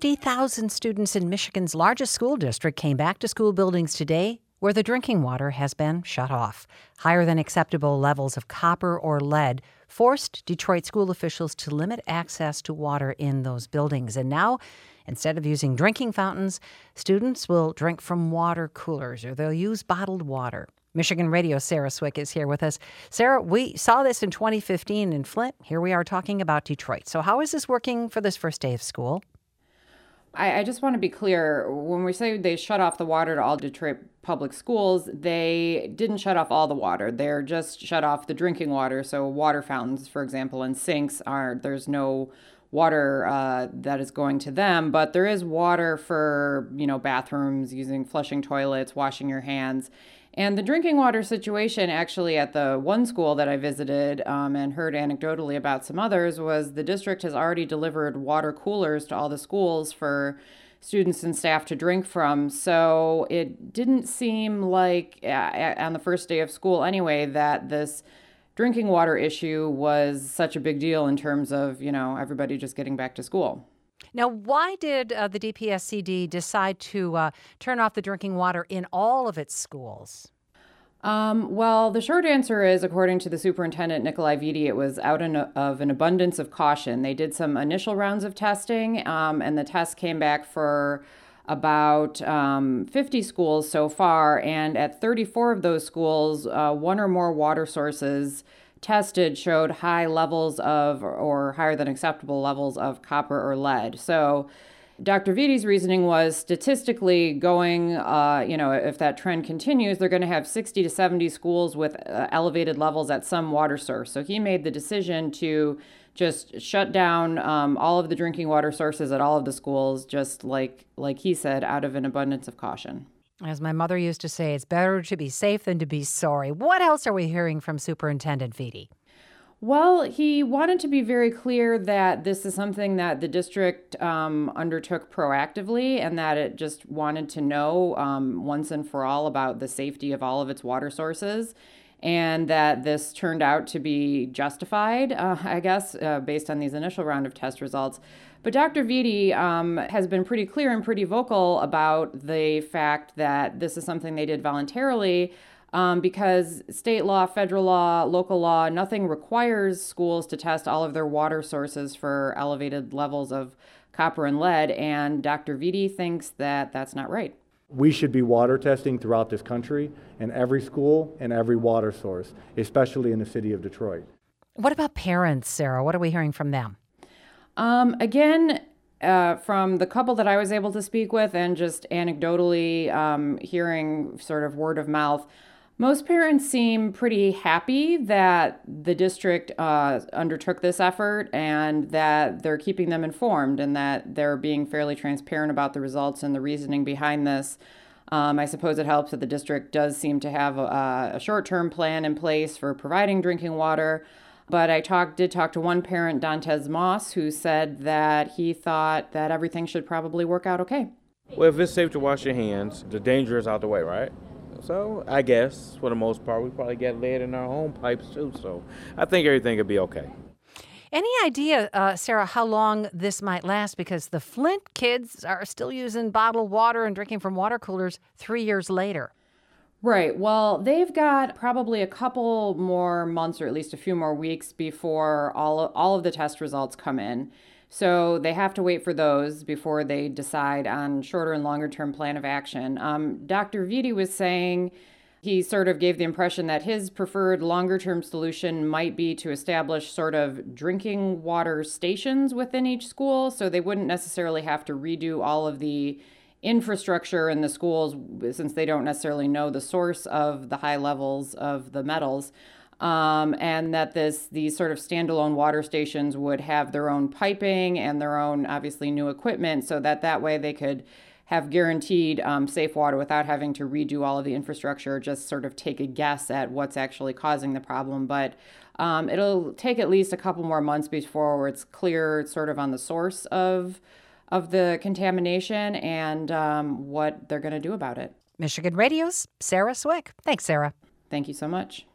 50,000 students in Michigan's largest school district came back to school buildings today where the drinking water has been shut off. Higher than acceptable levels of copper or lead forced Detroit school officials to limit access to water in those buildings. And now, instead of using drinking fountains, students will drink from water coolers or they'll use bottled water. Michigan Radio's Sarah Swick is here with us. Sarah, we saw this in 2015 in Flint. Here we are talking about Detroit. So how is this working for this first day of school? I just want to be clear. When we say they shut off the water to all Detroit public schools, they didn't shut off all the water. They're just shut off the drinking water. So water fountains, for example, and sinks there's no water that is going to them, but there is water for, bathrooms, flushing toilets, washing your hands. And the drinking water situation actually at the one school that I visited and heard anecdotally about some others was the district has already delivered water coolers to all the schools for students and staff to drink from. So it didn't seem like on the first day of school anyway that this drinking water issue was such a big deal in terms of, everybody just getting back to school. Now, why did the DPSCD decide to turn off the drinking water in all of its schools? Well, the short answer is, according to the superintendent, Nikolai Vitti, it was out of an abundance of caution. They did some initial rounds of testing, and the tests came back for about 50 schools so far. And at 34 of those schools, one or more water sources tested showed high levels of, or higher than acceptable levels of copper or lead. So Dr. Vitti's reasoning was statistically going, if that trend continues, they're going to have 60 to 70 schools with elevated levels at some water source. So he made the decision to just shut down all of the drinking water sources at all of the schools, just like he said, out of an abundance of caution. As my mother used to say, it's better to be safe than to be sorry. What else are we hearing from Superintendent Vitti? Well, he wanted to be very clear that this is something that the district undertook proactively and that it just wanted to know once and for all about the safety of all of its water sources, and that this turned out to be justified, based on these initial round of test results. But Dr. Vitti has been pretty clear and pretty vocal about the fact that this is something they did voluntarily because state law, federal law, local law, nothing requires schools to test all of their water sources for elevated levels of copper and lead. And Dr. Vitti thinks that that's not right. We should be water testing throughout this country in every school and every water source, especially in the city of Detroit. What about parents, Sarah? What are we hearing from them? From the couple that I was able to speak with and just anecdotally hearing sort of word of mouth, most parents seem pretty happy that the district undertook this effort and that they're keeping them informed and that they're being fairly transparent about the results and the reasoning behind this. I suppose it helps that the district does seem to have a short-term plan in place for providing drinking water. But I did talk to one parent, Dantes Moss, who said that he thought that everything should probably work out okay. Well, if it's safe to wash your hands, the danger is out the way, right? So I guess for the most part, we probably get lead in our home pipes too. So I think everything will be okay. Any idea, Sarah, how long this might last? Because the Flint kids are still using bottled water and drinking from water coolers 3 years later. Right. Well, they've got probably a couple more months or at least a few more weeks before all of the test results come in. So they have to wait for those before they decide on shorter and longer term plan of action. Dr. Vitti was saying he sort of gave the impression that his preferred longer term solution might be to establish sort of drinking water stations within each school so they wouldn't necessarily have to redo all of the infrastructure in the schools since they don't necessarily know the source of the high levels of the metals, and that these sort of standalone water stations would have their own piping and their own obviously new equipment so that way they could have guaranteed safe water without having to redo all of the infrastructure, just sort of take a guess at what's actually causing the problem. But it'll take at least a couple more months before it's clear sort of on the source of the contamination and what they're going to do about it. Michigan Radio's Sarah Swick. Thanks, Sarah. Thank you so much.